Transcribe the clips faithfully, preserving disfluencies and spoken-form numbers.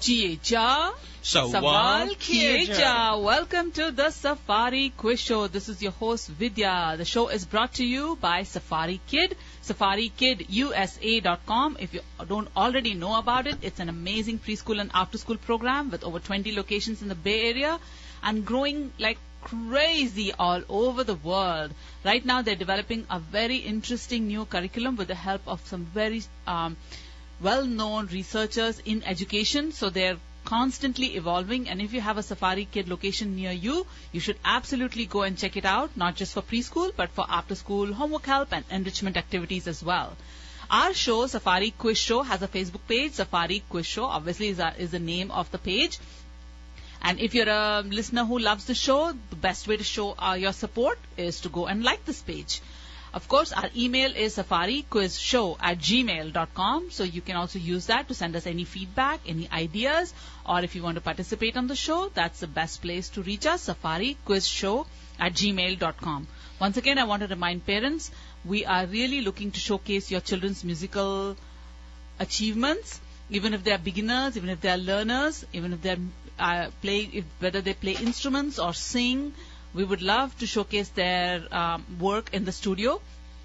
Jiye ja, Sawal kiye ja. Welcome to the Safari Quiz Show. This is your host Vidya. The show is brought to you by Safari Kid, Safari Kid U S A dot com. If you don't already know about it, it's an amazing preschool and after-school program with over twenty locations in the Bay Area and growing like crazy all over the world. Right now, they're developing a very interesting new curriculum with the help of some very um, well-known researchers in education. So they're constantly evolving, and if you have a Safari Kid location near you, you should absolutely go and check it out, not just for preschool, but for after-school homework help and enrichment activities as well. Our show, Safari Quiz Show, has a Facebook page. Safari Quiz Show, obviously, is, our, is the name of the page. And if you're a listener who loves the show, the best way to show uh, your support is to go and like this page. Of course, our email is safariquizshow at gmail dot com. So you can also use that to send us any feedback, any ideas, or if you want to participate on the show, that's the best place to reach us, safariquizshow at gmail dot com. Once again, I want to remind parents, we are really looking to showcase your children's musical achievements, even if they are beginners, even if they are learners, even if they are uh, play, if, whether they play instruments or sing. We would love to showcase their um, work in the studio.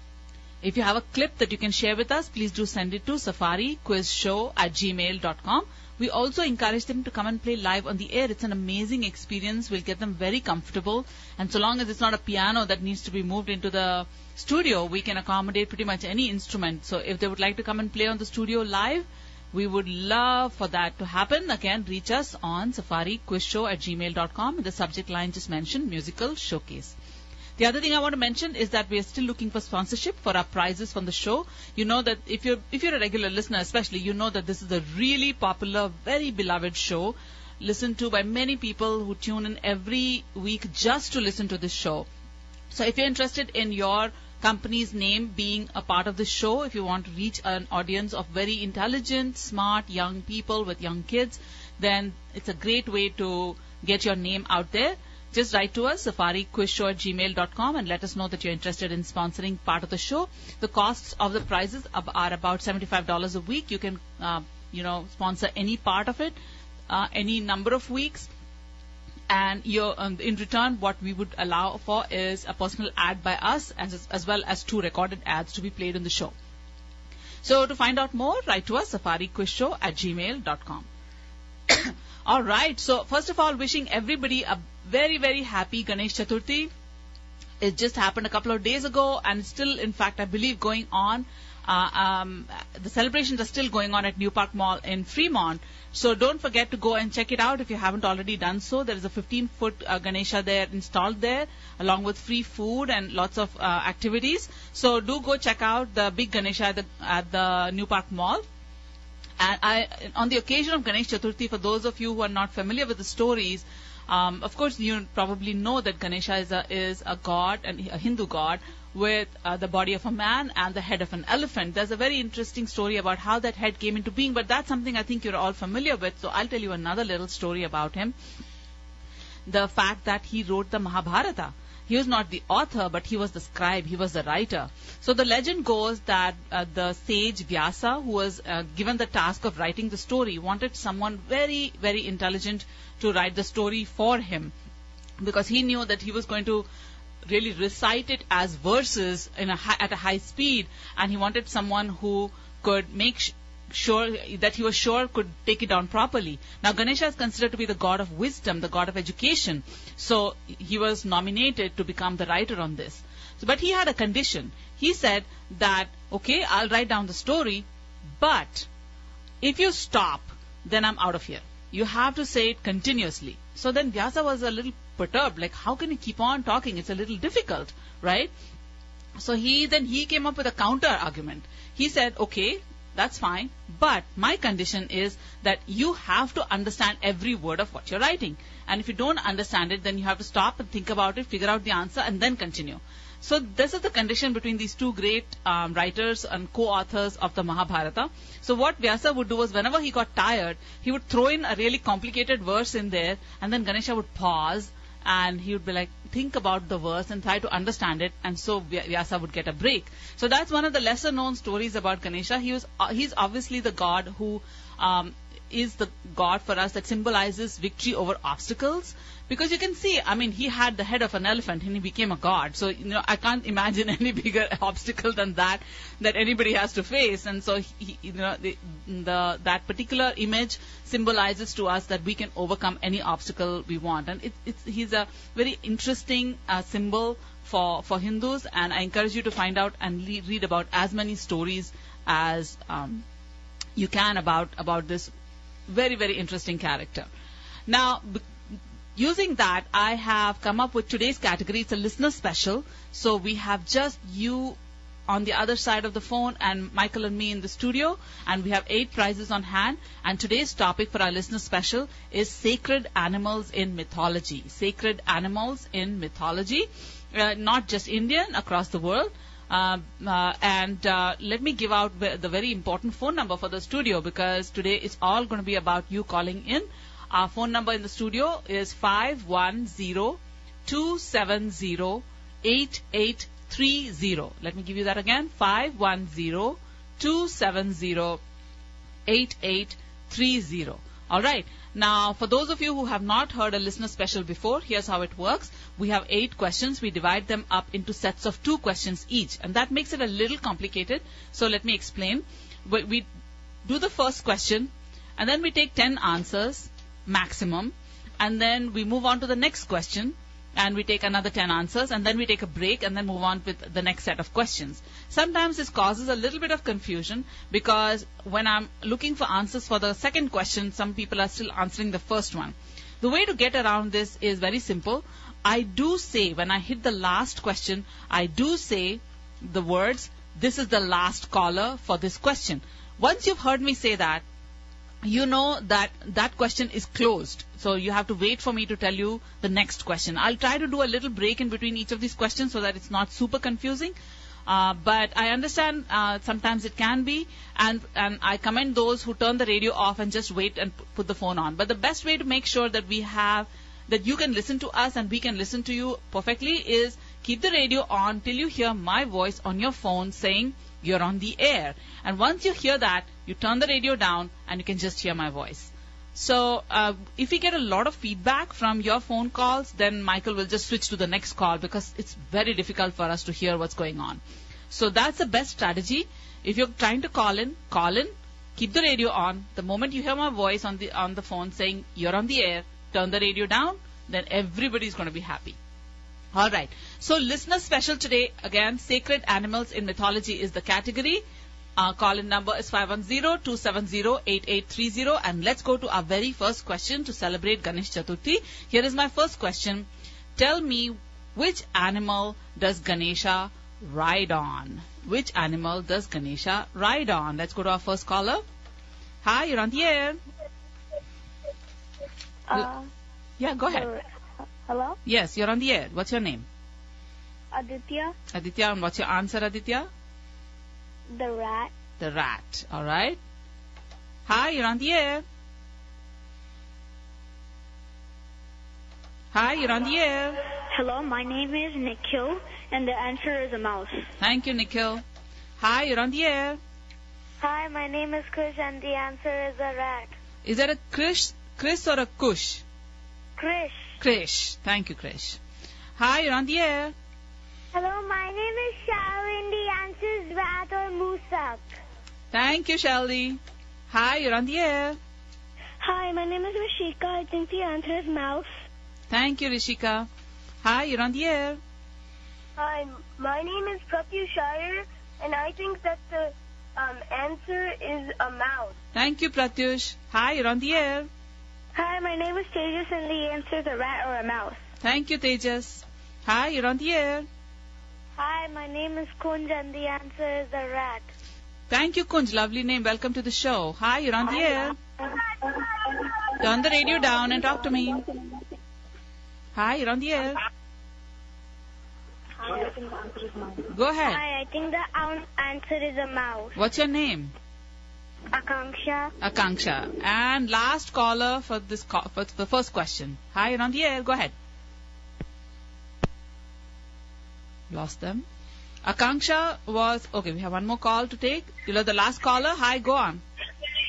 If you have a clip that you can share with us, please do send it to safariquizshow at gmail dot com. We also encourage them to come and play live on the air. It's an amazing experience. We'll get them very comfortable. And so long as it's not a piano that needs to be moved into the studio, we can accommodate pretty much any instrument. So if they would like to come and play on the studio live, we would love for that to happen. Again, reach us on safariquizshow at gmail dot com. In the subject line, just mention musical showcase. The other thing I want to mention is that we are still looking for sponsorship for our prizes from the show. You know that if you're if you're a regular listener, especially, you know that this is a really popular, very beloved show, listened to by many people who tune in every week just to listen to this show. So if you're interested in your company's name being a part of the show, if you want to reach an audience of very intelligent, smart, young people with young kids, then it's a great way to get your name out there. Just write to us, safariquizshow at gmail dot com, and let us know that you're interested in sponsoring part of the show. The costs of the prizes are about seventy-five dollars a week. You can, uh, you know, sponsor any part of it, uh, any number of weeks. And you're, um, in return, what we would allow for is a personal ad by us, as, as well as two recorded ads to be played in the show. So to find out more, write to us, safariquizshow at gmail dot com. All right. So first of all, wishing everybody a very, very happy Ganesh Chaturthi. It just happened a couple of days ago, and still, in fact, I believe going on. Uh, um, the celebrations are still going on at New Park Mall in Fremont. So don't forget to go and check it out if you haven't already done so. There is a fifteen-foot uh, Ganesha there installed there, along with free food and lots of uh, activities. So do go check out the big Ganesha at the, at the New Park Mall. And I, on the occasion of Ganesh Chaturthi, for those of you who are not familiar with the stories, um, of course you probably know that Ganesha is a, is a god, and a Hindu god, with uh, the body of a man and the head of an elephant. There's a very interesting story about how that head came into being, but that's something I think you're all familiar with, so I'll tell you another little story about him. The fact that he wrote the Mahabharata. He was not the author, but he was the scribe, he was the writer. So the legend goes that uh, the sage Vyasa, who was uh, given the task of writing the story, wanted someone very, very intelligent to write the story for him, because he knew that he was going to really recite it as verses in a high, at a high speed, and he wanted someone who could make sh- sure that he was sure could take it down properly. Now Ganesha is considered to be the god of wisdom, the god of education, so he was nominated to become the writer on this. So, but he had a condition. He said that, okay, I'll write down the story, but if you stop, then I'm out of here. You have to say it continuously. So then Vyasa was a little perturbed, like, how can you keep on talking? It's a little difficult, right? So he then he came up with a counter argument. He said, okay, that's fine, but my condition is that you have to understand every word of what you're writing. And if you don't understand it, then you have to stop and think about it, figure out the answer, and then continue. So this is the condition between these two great um, writers and co-authors of the Mahabharata. So what Vyasa would do was, whenever he got tired, he would throw in a really complicated verse in there, and then Ganesha would pause, and he would be like, think about the verse and try to understand it, and so Vyasa would get a break. So that's one of the lesser known stories about Ganesha. He was uh, he's obviously the god who um, is the god for us that symbolizes victory over obstacles. Because you can see, I mean, he had the head of an elephant and he became a god. So, you know, I can't imagine any bigger obstacle than that that anybody has to face. And so, he, you know, the, the that particular image symbolizes to us that we can overcome any obstacle we want. And it, it's, he's a very interesting uh, symbol for, for Hindus. And I encourage you to find out and le- read about as many stories as um, you can about, about this very, very interesting character. Now, using that, I have come up with today's category. It's a listener special. So we have just you on the other side of the phone and Michael and me in the studio. And we have eight prizes on hand. And today's topic for our listener special is sacred animals in mythology. Sacred animals in mythology. Uh, not just Indian, across the world. Uh, uh, and uh, let me give out the very important phone number for the studio, because today it's all going to be about you calling in. Our phone number in the studio is five one zero, two seven zero, eight eight three zero. Let me give you that again. five one zero, two seven zero, eight eight three zero. All right. Now, for those of you who have not heard a listener special before, here's how it works. We have eight questions. We divide them up into sets of two questions each. And that makes it a little complicated. So let me explain. We, we do the first question, and then we take ten answers maximum, and then we move on to the next question, and we take another ten answers, and then we take a break, and then move on with the next set of questions. Sometimes this causes a little bit of confusion, because when I'm looking for answers for the second question, some people are still answering the first one. The way to get around this is very simple. I do say, when I hit the last question, I do say the words, "This is the last caller for this question." Once you've heard me say that, you know that that question is closed. So you have to wait for me to tell you the next question. I'll try to do a little break in between each of these questions so that it's not super confusing. Uh, but I understand uh, sometimes it can be, and, and I commend those who turn the radio off and just wait and p- put the phone on. But the best way to make sure that we have, that you can listen to us and we can listen to you perfectly is keep the radio on till you hear my voice on your phone saying, "You're on the air." And once you hear that, you turn the radio down and you can just hear my voice. So uh, if we get a lot of feedback from your phone calls, then Michael will just switch to the next call, because it's very difficult for us to hear what's going on. So that's the best strategy. If you're trying to call in, call in, keep the radio on. The moment you hear my voice on the on the phone saying, "You're on the air," turn the radio down, then everybody's going to be happy. All right. So listener special today, again, sacred animals in mythology is the category. Our call-in number is five one zero, two seven zero, eight eight three zero. And let's go to our very first question to celebrate Ganesh Chaturthi. Here is my first question. Tell me, which animal does Ganesha ride on? Which animal does Ganesha ride on? Let's go to our first caller. Hi, you're on the air. Uh, yeah, go ahead. Uh, hello? Yes, you're on the air. What's your name? Aditya. Aditya, and what's your answer, Aditya? The rat. The rat. All right. Hi, you're on the air. Hi, you're on the air. Hello, my name is Nikhil, and the answer is a mouse. Thank you, Nikhil. Hi, you're on the air. Hi, my name is Krish, and the answer is a rat. Is that a Krish, Chris or a Kush? Krish. Krish. Thank you, Krish. Hi, you're on the air. Hello, my name is Shao, and the answer is rat or moosak. Thank you, Shelly. Hi, you're on the air. Hi, my name is Rishika. I think the answer is mouse. Thank you, Rishika. Hi, you're on the air. Hi, my name is Pratyush Iyer, and I think that the um, answer is a mouse. Thank you, Pratyush. Hi, you're on the air. Hi, my name is Tejas, and the answer is a rat or a mouse. Thank you, Tejas. Hi, you're on the air. Hi, my name is Kunj, and the answer is a rat. Thank you, Kunj. Lovely name. Welcome to the show. Hi, you're on the air. Turn the radio down and talk to me. Hi, you're on the air. Go ahead. Hi, I think the answer is a mouse. What's your name? Akanksha. Akanksha. And last caller for this call, for the first question. Hi, you're on the air. Go ahead. Lost them. Akanksha was... Okay, we have one more call to take. You know, the last caller. Hi, go on.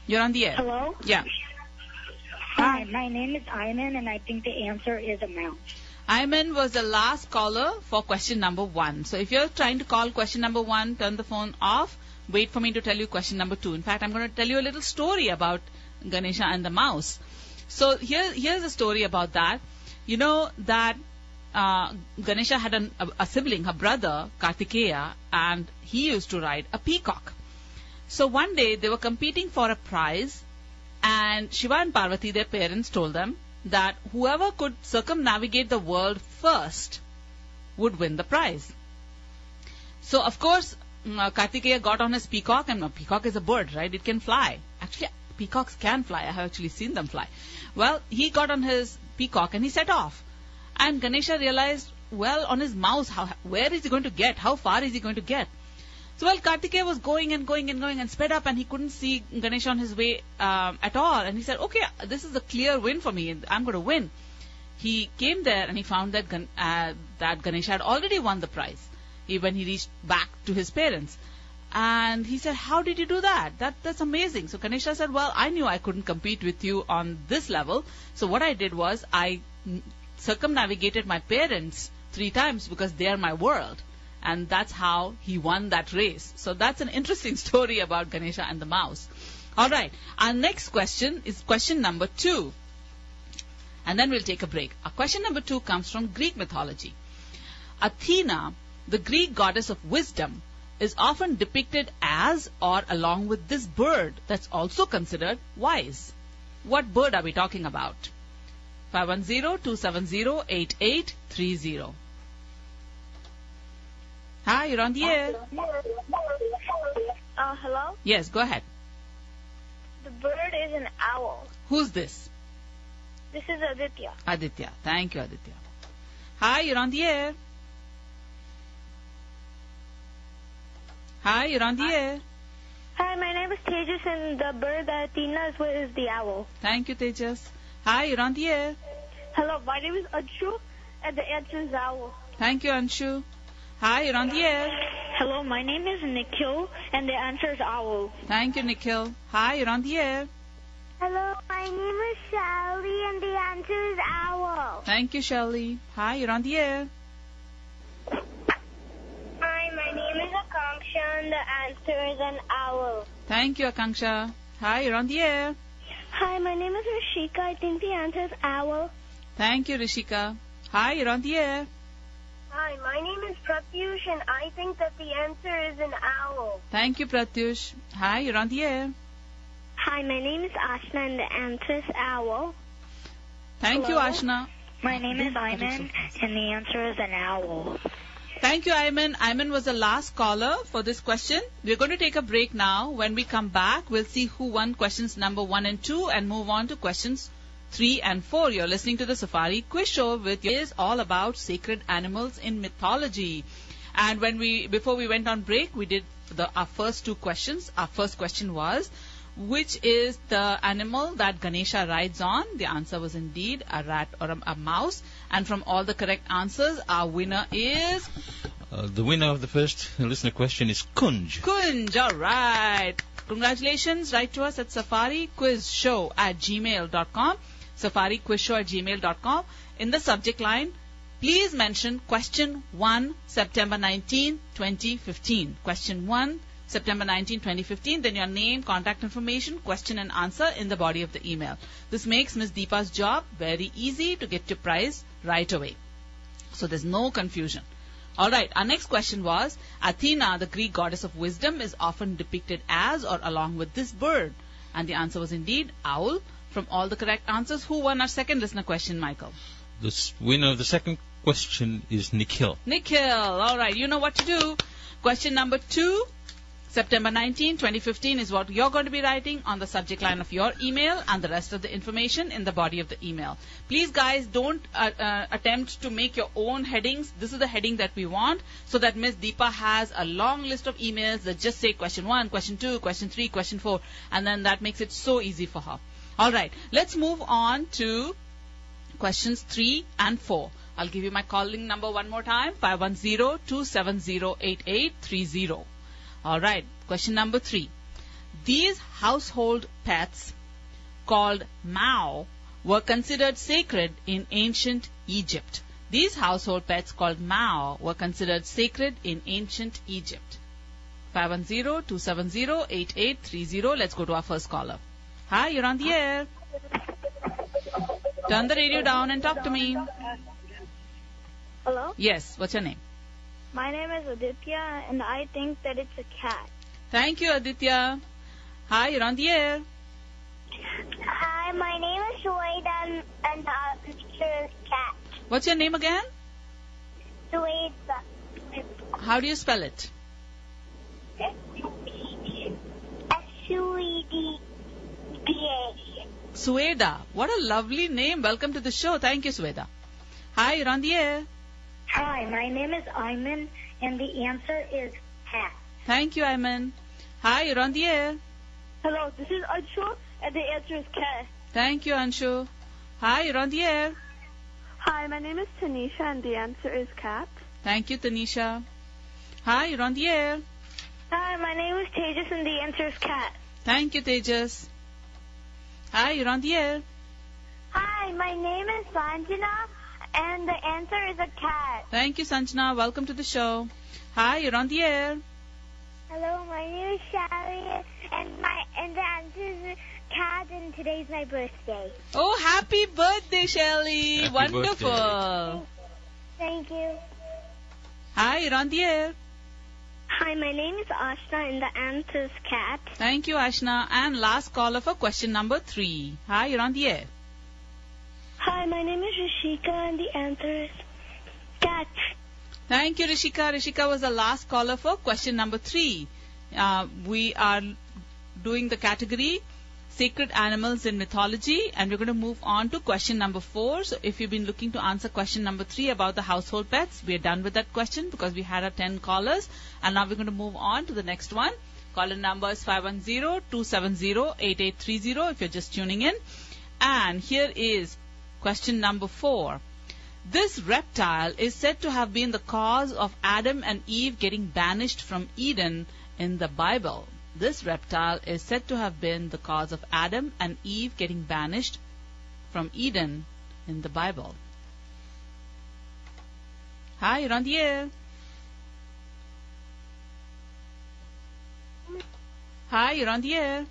You're on the air. Hello? Yeah. Hi, my name is Ayman, and I think the answer is a mouse. Ayman was the last caller for question number one. So if you're trying to call question number one, turn the phone off. Wait for me to tell you question number two. In fact, I'm going to tell you a little story about Ganesha and the mouse. So here, here's a story about that. You know that uh, Ganesha had an, a, a sibling, her brother, Kartikeya, and he used to ride a peacock. So one day they were competing for a prize, and Shiva and Parvati, their parents, told them that whoever could circumnavigate the world first would win the prize. So, of course, uh, Kartikeya got on his peacock, and a peacock is a bird, right? It can fly. Actually, peacocks can fly. I have actually seen them fly. Well, he got on his peacock and he set off. And Ganesha realized, well, on his mouse, how, where is he going to get? How far is he going to get? So, well, Kartikeya was going and going and going and sped up, and he couldn't see Ganesha on his way um, at all. And he said, okay, this is a clear win for me. I'm going to win. He came there and he found that Gan- uh, that Ganesha had already won the prize he, when he reached back to his parents. And he said, how did you do that? That That's amazing. So Ganesha said, well, I knew I couldn't compete with you on this level. So what I did was I circumnavigated my parents three times because they are my world. And that's how he won that race. So that's an interesting story about Ganesha and the mouse. All right. Our next question is question number two. And then we'll take a break. Our question number two comes from Greek mythology. Athena, the Greek goddess of wisdom, is often depicted as or along with this bird that's also considered wise. What bird are we talking about? five one zero, two seven zero, eight eight three zero. Hi, you're on the air. Uh, hello? Yes, go ahead. The bird is an owl. Who's this? This is Aditya. Aditya. Thank you, Aditya. Hi, you're on the air. Hi, you're on the air. Hi, my name is Tejas, and the bird that Athena is with is the owl. Thank you, Tejas. Hi, you're on the air. Hello, my name is Anshu, and the answer is owl. Thank you, Anshu. Hi, you're on the air. Hello, my name is Nikhil, and the answer is owl. Thank you, Nikhil. Hi, you're on the air. Hello, my name is Sally, and the answer is owl. Thank you, Shelly. Hi, you're on the air. Hi, my name is Akanksha, and the answer is an owl. Thank you, Akanksha. Hi, you're on the air. Hi, my name is Rishika. I think the answer is owl. Thank you, Rishika. Hi, you're on the air. Hi, my name is Pratyush, and I think that the answer is an owl. Thank you, Pratyush. Hi, you're on the air. Hi, my name is Ashna, and the answer is owl. Thank Hello? you, Ashna. My name is Ayman, and the answer is an owl. Thank you, Ayman. Ayman was the last caller for this question. We're going to take a break now. When we come back, we'll see who won questions number one and two and move on to questions three and four. You're listening to the Safari Quiz Show, with is all about sacred animals in mythology. And when we before we went on break, we did the our first two questions. Our first question was, which is the animal that Ganesha rides on? The answer was indeed a rat or a, a mouse. And from all the correct answers, our winner is Uh, the winner of the first listener question is Kunj. Kunj. All right. Congratulations. Write to us at safari quiz show at gmail dot com. safari quiz show at gmail dot com. In the subject line, please mention question one, September nineteenth, twenty fifteen. Question one, September nineteenth, twenty fifteen. Then your name, contact information, question and answer in the body of the email. This makes Miss Deepa's job very easy to get your prize right away. So there's no confusion. All right, our next question was, Athena, the Greek goddess of wisdom, is often depicted as or along with this bird. And the answer was indeed owl. From all the correct answers, who won our second listener question, Michael? The s- winner of the second question is Nikhil. Nikhil. All right, you know what to do. Question number two, September nineteenth, twenty fifteen is what you're going to be writing on the subject line of your email, and the rest of the information in the body of the email. Please, guys, don't uh, uh, attempt to make your own headings. This is the heading that we want, so that Miss Deepa has a long list of emails that just say question one, question two, question three, question four, and then that makes it so easy for her. All right, let's move on to questions three and four. I'll give you my calling number one more time, five one zero, two seven zero, eight eight three zero. All right, question number three. These household pets called Mao were considered sacred in ancient Egypt. These household pets called Mao were considered sacred in ancient Egypt. five one zero, two seven zero, eight eight three zero. Let's go to our first caller. Hi, you're on the air. Turn the radio down and talk to me. Hello? Yes, what's your name? My name is Aditya, and I think that it's a cat. Thank you, Aditya. Hi, you're on the air. Hi, my name is Suwaida, and the answer is cat. What's your name again? Suwaida. How do you spell it? S U E D D A. Sueda. What a lovely name. Welcome to the show. Thank you, Sueda. Hi, you're on the air. Hi, my name is Ayman, and the answer is cat. Thank you, Ayman. Hi, you're on the air. Hello, this is Anshu, and the answer is cat. Thank you, Anshu. Hi, you're on the air. Hi, my name is Tanisha, and the answer is cat. Thank you, Tanisha. Hi, you're on the air. Hi, my name is Tejas, and the answer is cat. Thank you, Tejas. Hi, you're on the air. Hi, my name is Sanjana, and the answer is a cat. Thank you, Sanjana. Welcome to the show. Hi, you're on the air. Hello, my name is Shari, and my and the answer is cat, and today's my birthday. Oh, happy birthday, Shelly. Happy Wonderful. birthday. Thank you. Hi, you're on the air. Hi, my name is Ashna, and the answer is cat. Thank you, Ashna. And last caller for question number three. Hi, you're on the air. Hi, my name is Rishika, and the answer is cat. Thank you, Rishika. Rishika was the last caller for question number three. Uh, we are doing the category Sacred Animals in Mythology, and we're going to move on to question number four. So if you've been looking to answer question number three about the household pets, we're done with that question because we had our ten callers. And now we're going to move on to the next one. Caller number is five one zero, two seven zero, eight eight three zero if you're just tuning in. And here is question number four. This reptile is said to have been the cause of Adam and Eve getting banished from Eden in the Bible. This reptile is said to have been the cause of Adam and Eve getting banished from Eden in the Bible. Hi, you're on the air. Hi, you're on the air.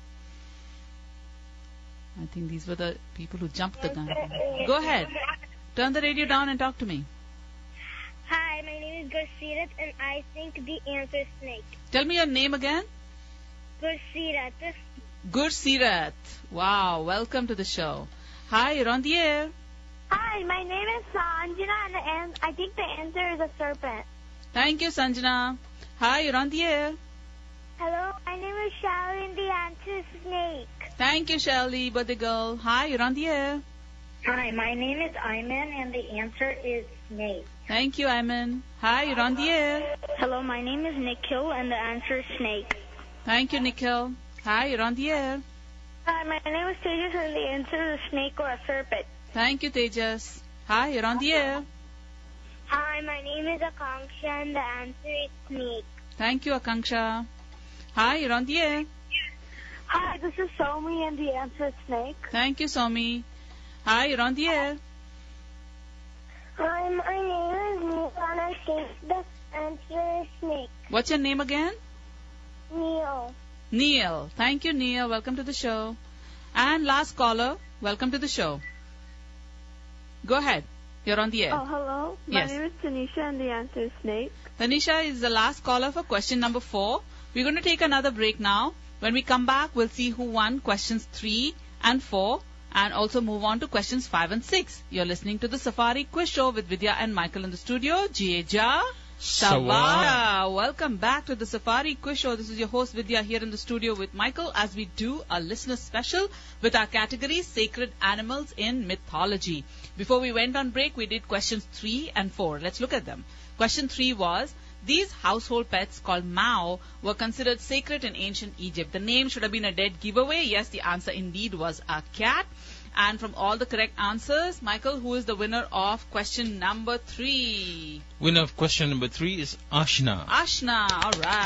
I think these were the people who jumped the gun. Go ahead. Turn the radio down and talk to me. Hi, my name is Gursirat, and I think the answer is snake. Tell me your name again. Gursirat. Gursirat. Wow, welcome to the show. Hi, you're on the air. Hi, my name is Sanjana, and, the an- I think the answer is a serpent. Thank you, Sanjana. Hi, you're on the air. Hello, my name is Shally, and the answer is snake. Thank you, Shelly, birthday girl. Hi, you're on the air. Hi, my name is Ayman, and the answer is snake. Thank you, Ayman. Hi, you're on the air. Hello, my name is Nikhil, and the answer is snake. Thank you, Nikhil. Hi, you're on the air. Hi, my name is Tejas, and the answer is a snake or a serpent. Thank you, Tejas. Hi, you're on the air. Hi, my name is Akanksha, and the answer is snake. Thank you, Akanksha. Hi, you're on the air. Hi, this is Somi, and the answer is snake. Thank you, Somi. Hi, you're on the air. Hi, my name is Neil, and I think the answer is snake. What's your name again? Neil. Neil. Thank you, Neil. Welcome to the show. And last caller, welcome to the show. Go ahead. You're on the air. Oh, hello. My Yes. name is Tanisha, and the answer is snake. Tanisha is the last caller for question number four. We're going to take another break now. When we come back, we'll see who won questions three and four and also move on to questions five and six. You're listening to the Safari Quiz Show with Vidya and Michael in the studio. Jieja Savara. Welcome back to the Safari Quiz Show. This is your host Vidya here in the studio with Michael as we do a listener special with our category Sacred Animals in Mythology. Before we went on break, we did questions three and four. Let's look at them. Question three was, these household pets called Mao were considered sacred in ancient Egypt. The name should have been a dead giveaway. Yes, the answer indeed was a cat. And from all the correct answers, Michael, who is the winner of question number three? Winner of question number three is Ashna. Ashna. All right.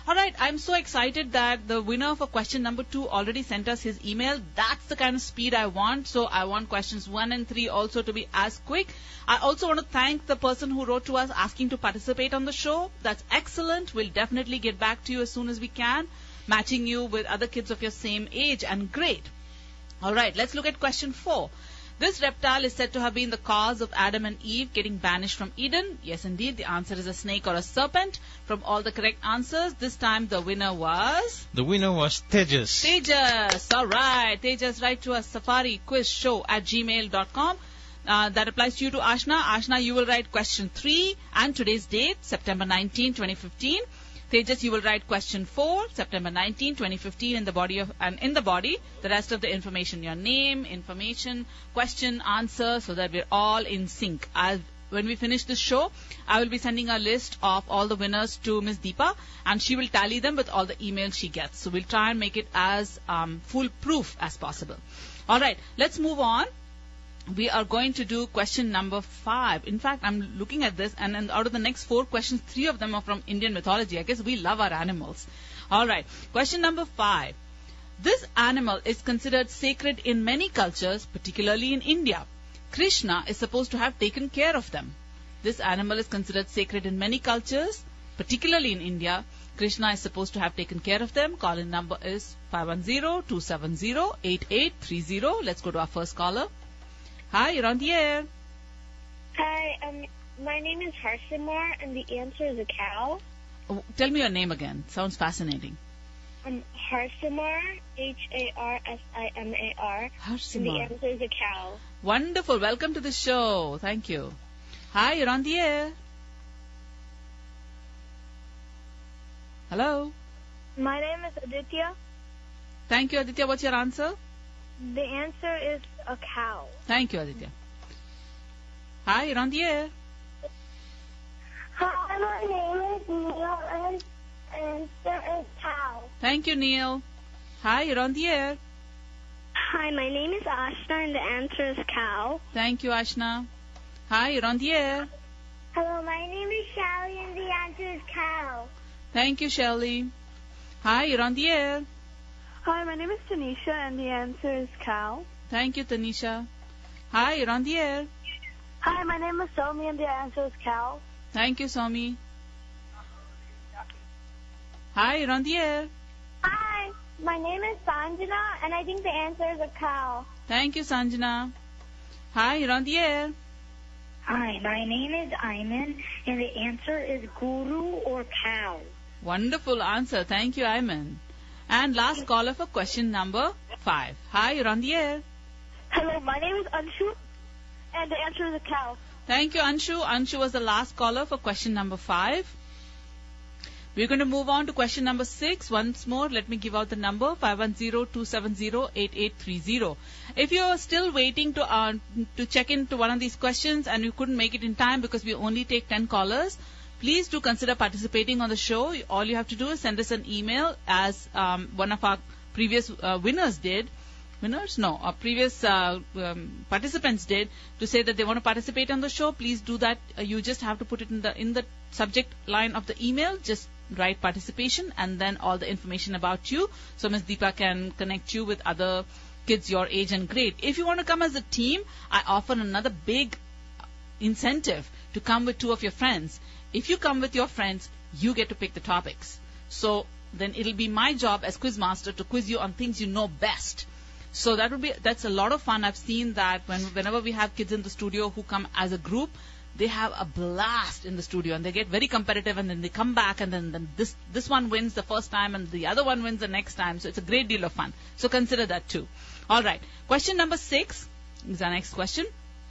All right, I'm so excited that the winner for question number two already sent us his email. That's the kind of speed I want. So I want questions one and three also to be as quick. I also want to thank the person who wrote to us asking to participate on the show. That's excellent. We'll definitely get back to you as soon as we can, matching you with other kids of your same age, and great. All right, let's look at question four. This reptile is said to have been the cause of Adam and Eve getting banished from Eden. Yes, indeed, the answer is a snake or a serpent. From all the correct answers, this time the winner was... The winner was Tejas. Tejas. All right. Tejas, write to us, safari quiz show at gmail dot com. Uh, that applies to you, to Ashna. Ashna, you will write question three and today's date, September nineteenth, twenty fifteen. Tejas, you will write question four, September nineteenth, twenty fifteen, in the body of, and in the body, the rest of the information, your name, information, question, answer, so that we're all in sync. I'll, when we finish this show, I will be sending a list of all the winners to Miss Deepa, and she will tally them with all the emails she gets. So we'll try and make it as um, foolproof as possible. All right, let's move on. We are going to do question number five. In fact, I'm looking at this, and, and out of the next four questions, three of them are from Indian mythology. I guess we love our animals. All right. Question number five. This animal is considered sacred in many cultures, particularly in India. Krishna is supposed to have taken care of them. This animal is considered sacred in many cultures, particularly in India. Krishna is supposed to have taken care of them. Call-in number is five one zero, two seven zero, eight eight three zero. Let's go to our first caller. Hi, you're on the air. Hi, um, my name is Harsimar, and the answer is a cow. Oh, tell me your name again. Sounds fascinating. Um, Harsimar, H A R S I M A R. Harsimar. And the answer is a cow. Wonderful. Welcome to the show. Thank you. Hi, you're on the air. Hello. My name is Aditya. Thank you, Aditya. What's your answer? The answer is a cow. Thank you, Aditya. Hi, you're on the air. Hi, my name is Neil, and answer is cow. Thank you, Neil. Hi, you're on the air. Hi, my name is Ashna, and the answer is cow. Thank you, Ashna. Hi, you're on the air. Hello, my name is Shelly, and the answer is cow. Thank you, Shelly. Hi, you're on the air. Hi, my name is Tanisha, and the answer is cow. Thank you, Tanisha. Hi, you're on the air. Hi, my name is Somi, and the answer is cow. Thank you, Somi. Hi, you're on the air. Hi, my name is Sanjana, and I think the answer is a cow. Thank you, Sanjana. Hi, you're on the air. Hi, my name is Ayman, and the answer is guru or cow. Wonderful answer. Thank you, Ayman. And last caller for question number five. Hi, you're on the air. Hello, my name is Anshu, and the answer is a cow. Thank you, Anshu. Anshu was the last caller for question number five. We're going to move on to question number six. Once more, let me give out the number, five one zero, two seven zero, eight eight three zero. If you're still waiting to uh, to check into one of these questions and you couldn't make it in time because we only take ten callers, please do consider participating on the show. All you have to do is send us an email, as um, one of our previous uh, winners did. Winners? No, our previous uh, um, participants did, to say that they want to participate on the show. Please do that. Uh, you just have to put it in the in the subject line of the email. Just write participation and then all the information about you, so Miz Deepa can connect you with other kids your age and grade. If you want to come as a team, I offer another big incentive to come with two of your friends. If you come with your friends, you get to pick the topics. So then it'll be my job as quiz master to quiz you on things you know best. So that would be that's a lot of fun. I've seen that when whenever we have kids in the studio who come as a group, they have a blast in the studio and they get very competitive, and then they come back and then, then this this one wins the first time and the other one wins the next time. So it's a great deal of fun. So consider that too. All right. Question number six is our next question.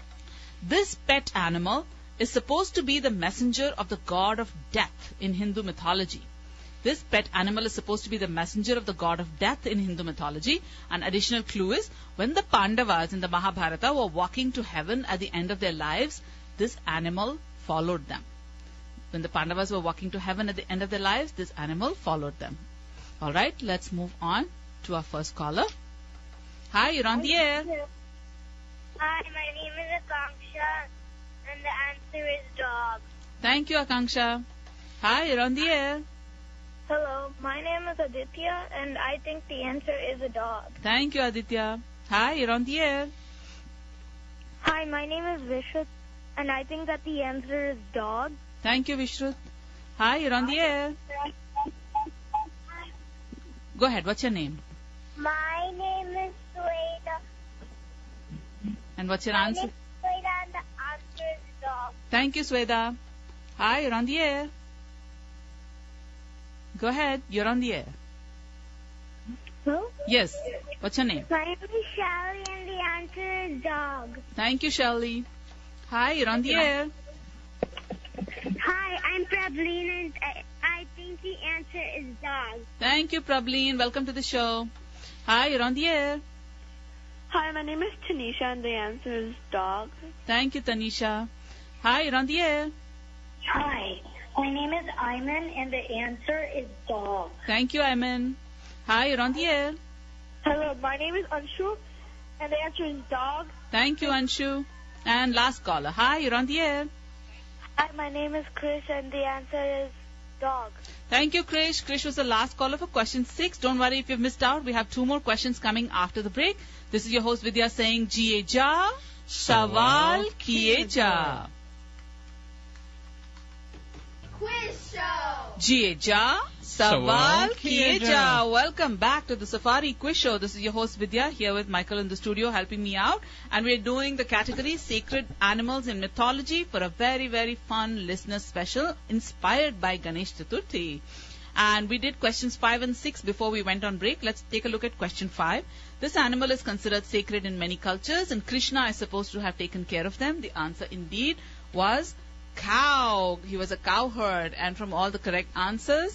This pet animal is supposed to be the messenger of the god of death in Hindu mythology. This pet animal is supposed to be the messenger of the god of death in Hindu mythology. An additional clue is, when the Pandavas in the Mahabharata were walking to heaven at the end of their lives, this animal followed them. When the Pandavas were walking to heaven at the end of their lives, this animal followed them. All right, let's move on to our first caller. Hi, you're on the air. Hi, my name is Akanksha, and the answer is dog. Thank you, Akanksha. Hi, you're on the air. Hello, my name is Aditya, and I think the answer is a dog. Thank you, Aditya. Hi, you're on the air. Hi, my name is Vishut, and I think that the answer is dog. Thank you, Vishrut. Hi, you're on the air. Go ahead, what's your name? My name is Sweda. And what's your My answer? name is Sweda, and the answer is dog. Thank you, Sweda. Hi, you're on the air. Go ahead, you're on the air. Who? Yes, what's your name? My name is Shelly, and the answer is dog. Thank you, Shelly. Hi, you're on the air. Hi, I'm Prableen, and I, I think the answer is dog. Thank you, Prableen. Welcome to the show. Hi, you're on the air. Hi, my name is Tanisha, and the answer is dog. Thank you, Tanisha. Hi, you're on the air. Hi, my name is Ayman, and the answer is dog. Thank you, Ayman. Hi, you're on the air. Hello, my name is Anshu, and the answer is dog. Thank you, Anshu. And last caller. Hi, you're on the air. Hi, my name is Chris, and the answer is dog. Thank you, Krish. Krish was the last caller for question six. Don't worry if you've missed out. We have two more questions coming after the break. This is your host Vidya saying, Jiye ja, sawal kiye ja. Quiz show. Jiye ja, sawal kiye ja. Welcome back to the Safari Quiz Show. This is your host Vidya here with Michael in the studio helping me out. And we're doing the category Sacred Animals in Mythology for a very, very fun listener special inspired by Ganesh Chaturthi. And we did questions five and six before we went on break. Let's take a look at question five. This animal is considered sacred in many cultures, and Krishna is supposed to have taken care of them. The answer indeed was cow. He was a cowherd. And from all the correct answers,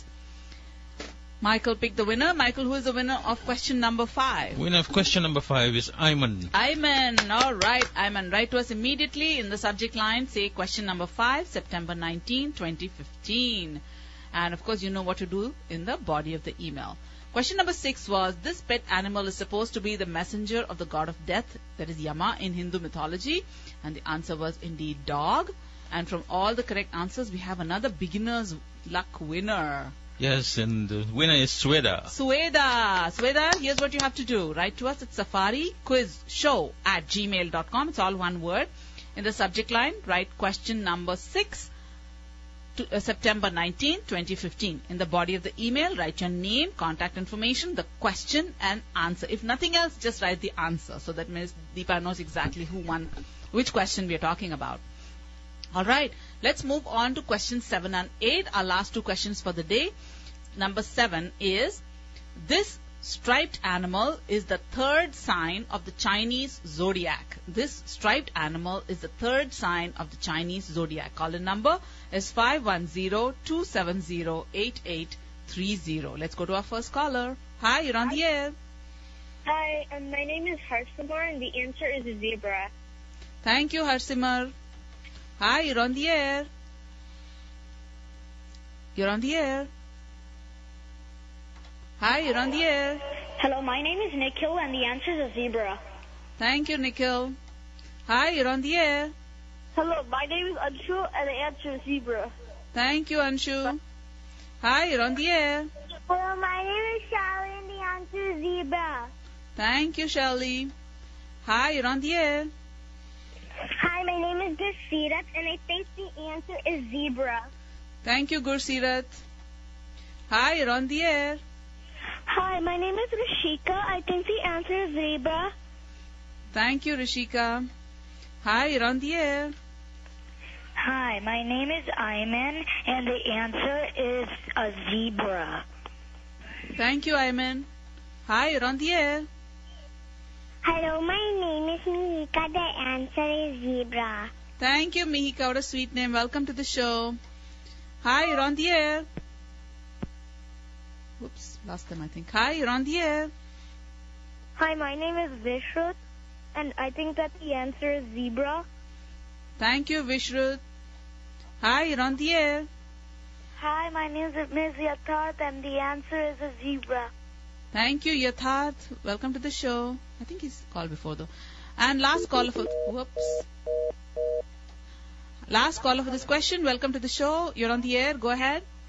Michael picked the winner. Michael, who is the winner of question number five? Winner of question number five is Ayman. Ayman. All right, Ayman. Write to us immediately in the subject line. Say question number five, September nineteenth, twenty fifteen. And of course, you know what to do in the body of the email. Question number six was, this pet animal is supposed to be the messenger of the god of death, that is Yama, in Hindu mythology. And the answer was indeed dog. And from all the correct answers, we have another beginner's luck winner. Yes, and the winner is Sweda. Sweda. Sweda, here's what you have to do. Write to us at safari quiz show at gmail dot com. It's all one word. In the subject line, write question number six, to, uh, September nineteenth, twenty fifteen. In the body of the email, write your name, contact information, the question and answer. If nothing else, just write the answer. So that means Deepa knows exactly who won, which question we are talking about. All right, let's move on to questions seven and eight, our last two questions for the day. Number seven is, this striped animal is the third sign of the Chinese zodiac. This striped animal is the third sign of the Chinese zodiac. Call-in number is five one zero, two seven zero, eight eight three zero. Let's go to our first caller. Hi, you're on the air. Hi, um, my name is Harsimar, and the answer is a zebra. Thank you, Harsimar. Hi, you're on the air. You're on the air. Hi, you're on the air. Hello, my name is Nikhil, and the answer is a zebra. Thank you, Nikhil. Hi, you're on the air. Hello, my name is Anshu, and the answer is zebra. Thank you, Anshu. Hi, you're on the air. Hello, my name is Shelly, and the answer is zebra. Thank you, Shelly. Hi, you're on the air. Hi, my name is Gursirat, and I think the answer is zebra. Thank you, Gursirat. Hi, you're on the air. Hi, my name is Rishika. I think the answer is zebra. Thank you, Rishika. Hi, you're on the air. Hi, my name is Ayman, and the answer is a zebra. Thank you, Ayman. Hi, you're on the air. Hello, my name is Mihika. The answer is zebra. Thank you, Mihika. What a sweet name. Welcome to the show. Hi, you're on the air. Whoops, lost them, I think. Hi, you're on the air. Hi, my name is Vishrut, and I think that the answer is zebra. Thank you, Vishrut. Hi, you're on the air. Hi, my name is Miz Yatharth, and the answer is a zebra. Thank you, Yatharth. Welcome to the show. I think he's called before, though. And last caller for... Whoops. Last caller for this question. Welcome to the show. You're on the air. Go ahead.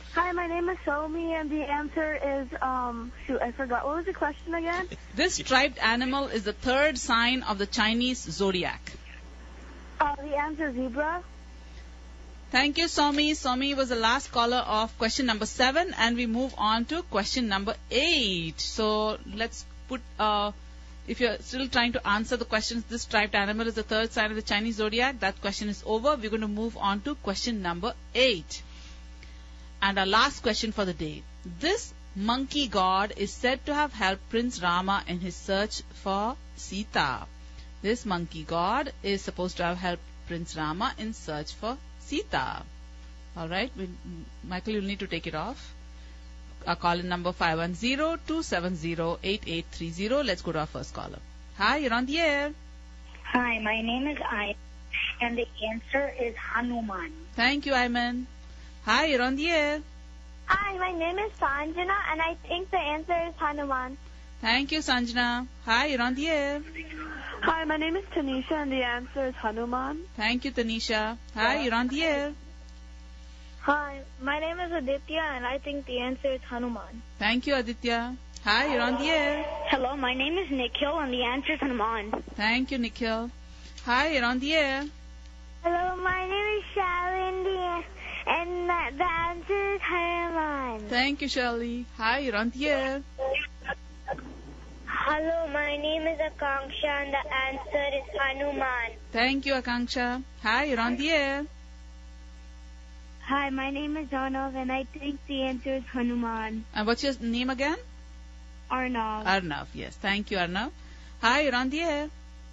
Hi, my name is Somi, and the answer is, um, shoot, I forgot. What was the question again? This striped animal is the third sign of the Chinese zodiac. Uh, the answer is zebra. Thank you, Somi. Somi was the last caller of question number seven, and we move on to question number eight. So let's put, uh, if you're still trying to answer the questions, this striped animal is the third sign of the Chinese zodiac. That question is over. We're going to move on to question number eight. And our last question for the day. This monkey god is said to have helped Prince Rama in his search for Sita. This monkey god is supposed to have helped Prince Rama in search for Sita. Alright, Michael, you'll need to take it off. Our call-in number five one zero, two seven zero, eight eight three zero. Let's go to our first caller. Hi, you're on the air. Hi, my name is I, and the answer is Hanuman. Thank you, Ayman. Hi, you're on the air. Hi, my name is Sanjana, and I think the answer is Hanuman. Thank you, Sanjana. Hi, you're on the air. Hi, my name is Tanisha, and the answer is Hanuman. Thank you, Tanisha. Hi, you're on the air. Hi, my name is Aditya, and I think the answer is Hanuman. Thank you, Aditya. Hi, you're on the air. Hello, my name is Nikhil, and the answer is Hanuman. Thank you, Nikhil. Hi, you're on the air. Hello, my name is Shalini, and the answer is Hanuman. Thank you, Shirley. Hi, you're on the air. Hello, my name is Akanksha, and the answer is Hanuman. Thank you, Akanksha. Hi, you're on the air. Hi, my name is Arnav, and I think the answer is Hanuman. And what's your name again? Arnav. Arnav, yes. Thank you, Arnav. Hi, you're on the air.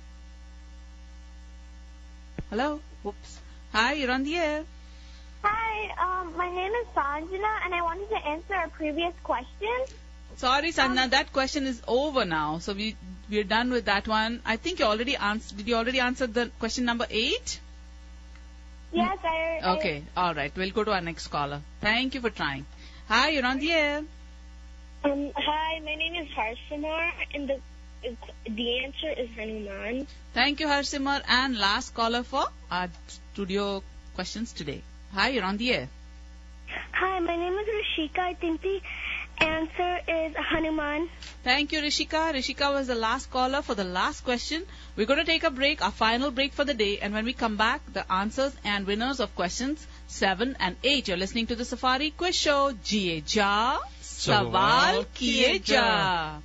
Hello? Whoops. Hi, you're on the air. Hi, um, my name is Sanjana, and I wanted to answer a previous question. Sorry, Sanjana, that question is over now. So we we're done with that one. I think you already answered. Did you already answer the question number eight? Yes, I... Okay, all right. We'll go to our next caller. Thank you for trying. Hi, you're on the air. Um, hi, my name is Harshimar, and the the answer is Hanuman. Thank you, Harshimar. And last caller for our studio questions today. Hi, you're on the air. Hi, my name is Rishika. I think the answer is Hanuman. Thank you, Rishika. Rishika was the last caller for the last question. We're going to take a break, our final break for the day. And when we come back, the answers and winners of questions seven and eight. You're listening to the Safari Quiz Show. Jiye Ja, Sawal Kiye Ja.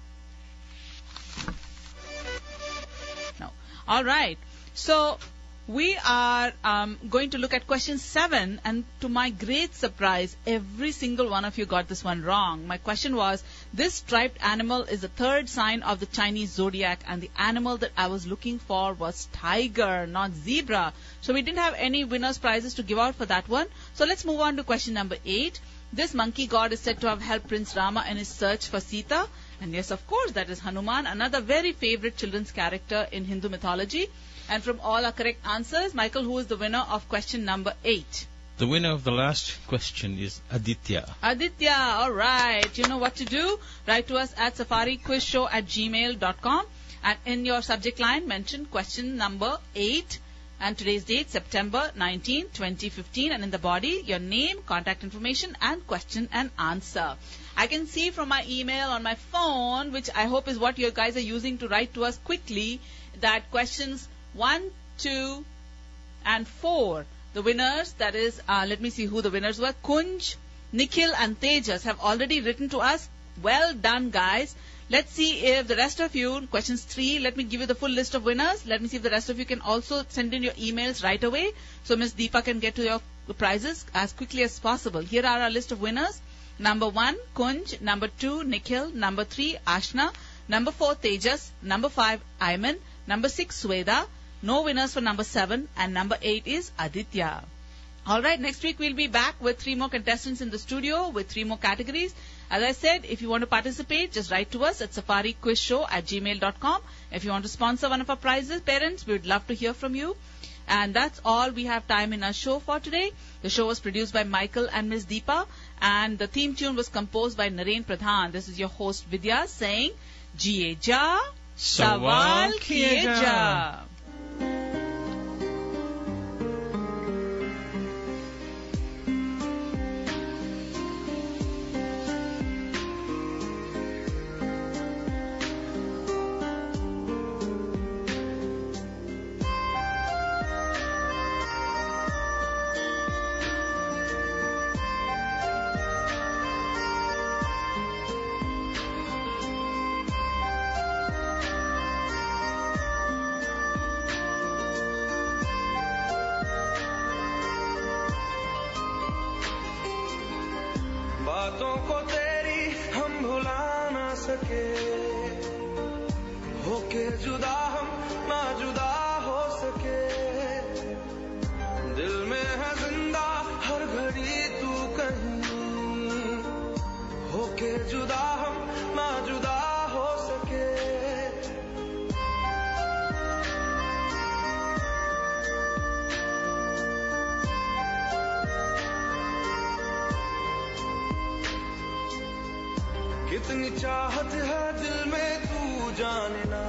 No. All right. So we are um, going to look at question seven, and to my great surprise, every single one of you got this one wrong. My question was, this striped animal is the third sign of the Chinese zodiac, and the animal that I was looking for was tiger, not zebra. So we didn't have any winners' prizes to give out for that one. So let's move on to question number eight. This monkey god is said to have helped Prince Rama in his search for Sita. And yes, of course, that is Hanuman, another very favorite children's character in Hindu mythology. And from all our correct answers, Michael, who is the winner of question number eight? The winner of the last question is Aditya. Aditya, all right. You know what to do. Write to us at safariquizshow at gmail dot com. And in your subject line, mention question number eight. And today's date, September nineteenth, twenty fifteen. And in the body, your name, contact information, and question and answer. I can see from my email on my phone, which I hope is what you guys are using to write to us quickly, that questions one, two, and four. The winners, that is, uh, let me see who the winners were. Kunj, Nikhil, and Tejas have already written to us. Well done, guys. Let's see if the rest of you, questions three, let me give you the full list of winners. Let me see if the rest of you can also send in your emails right away, so Miss Deepa can get to your prizes as quickly as possible. Here are our list of winners. Number one, Kunj. Number two, Nikhil. Number three, Ashna. Number four, Tejas. Number five, Ayman. Number six, Sweda. No winners for number seven. And number eight is Aditya. Alright, next week we'll be back with three more contestants in the studio with three more categories. As I said, if you want to participate, just write to us at safariquizshow at gmail dot com. If you want to sponsor one of our prizes, parents, we would love to hear from you. And that's all we have time in our show for today. The show was produced by Michael and Miss Deepa. And the theme tune was composed by Naren Pradhan. This is your host Vidya saying, Jiye Ja, Sawal Kiye Ja. बातों को तेरी हम भुला ना सके, होके जुदा हम ना जुदा हो सके, दिल में है जिंदा हर घड़ी तू कहीं, होके जुदा हम ना जुदा हो सके। कितनी चाहत है दिल में तू जाने ना,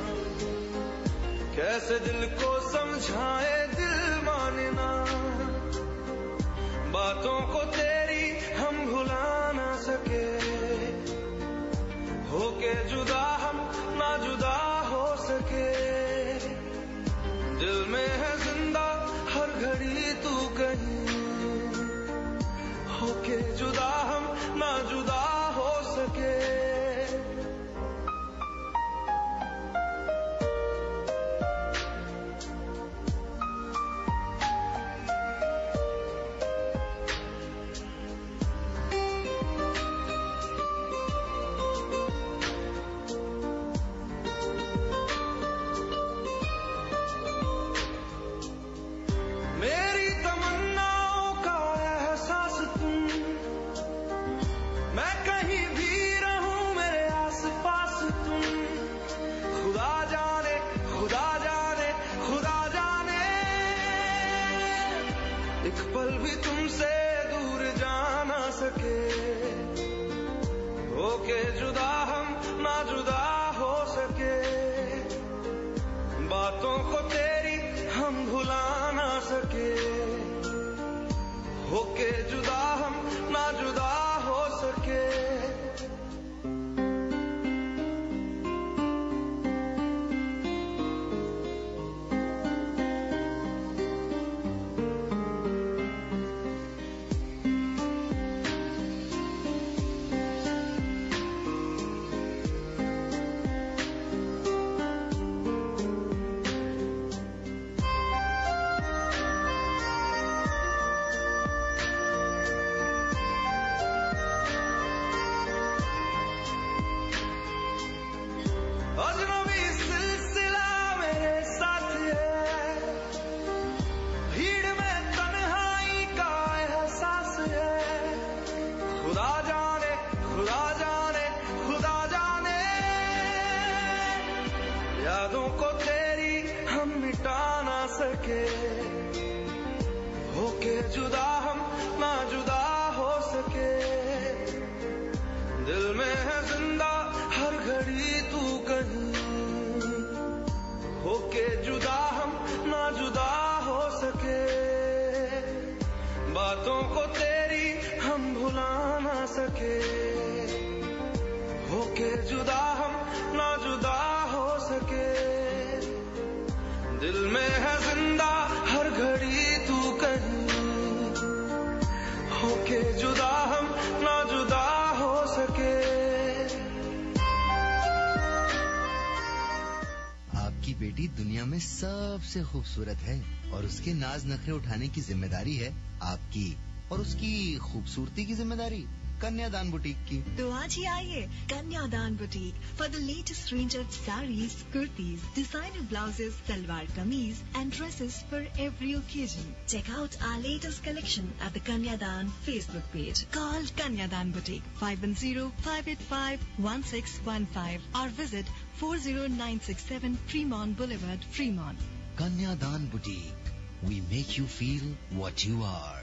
कैसे दिल को समझाए दिल माने ना, बातों को तेरी हम भुला ना सके, होके जुदा हम ना जुदा हो सके, दिल में है जिंदा हर घड़ी तू कहीं, होके जुदा हम ना जुदा हो सके। मेरी तमन्नाओं का एहसास तुम, मैं कहीं भी रहूं मेरे आस पास तुम, खुदा जाने खुदा जाने खुदा जाने, एक पल भी तुमसे दूर जा ना सके, होके जुदा हम ना जुदा हो सके, बातों को तेरी हम भुला ना सके, होके जुदा हम ना जुदा हो सके। अजनबी सिलसिला मेरे साथ है, भीड़ में तन्हाई का एहसास है, खुदा जाने खुदा जाने खुदा जाने, यादों को तेरी हम मिटा ना सके, होके जुदा हम ना जुदा हो सके, दिल में है जिंदा हर घड़ी तू कहीं, होके जुदा हम ना जुदा हो सके, बातों को तेरी हम भुला ना सके, होके जुदा हम ना जुदा हो सके, दिल में है जिंदा हर घड़ी तू कहीं, होके जुदा हम ना जुदा हो सके। आपकी बेटी दुनिया में सबसे खूबसूरत है और उसके नाज नखरे उठाने की जिम्मेदारी है आपकी, और उसकी खूबसूरती की जिम्मेदारी कन्यादान बुटीक की। तो आज ही आइए Kanyadaan boutique for the latest range of saris, kurtis, designer blouses, salwar kameez and dresses for every occasion. Check out our latest collection at the Kanyadan Facebook page. Call Kanyadan Boutique five one zero, five eight five, one six one five or visit four zero nine six seven Fremont Boulevard, Fremont. Kanyadaan boutique, we make you feel what you are.